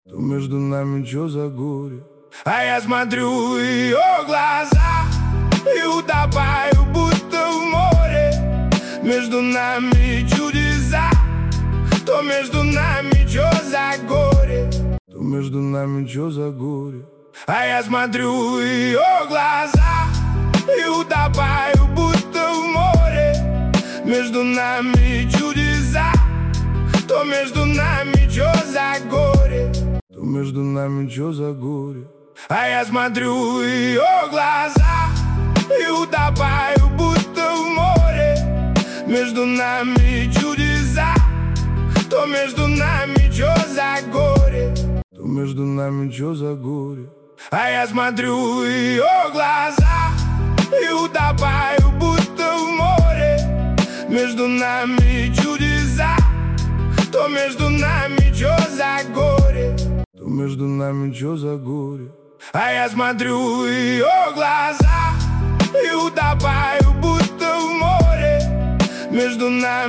То между нами чё за горе? А я смотрю в ее глаза и утопаю, будто в море. Между нами чудеса. То между нами чё за горе? То между нами чё за горе? А я смотрю в ее глаза и утопаю, будто в море. Между нами чудеса. То между нами чё за горе? То между нами чё за горе? А я смотрю в ее глаза и утопаю, будто в море. Между нами чудеса. То между нами чё за горе? То между нами чё за горе? А я смотрю в ее глаза и утопаю, будто в море. Между нами чудеса. То между нами чё за горе? То между нами чё за горе? А я смотрю в ее глаза и утопаю, будто в море. Между нами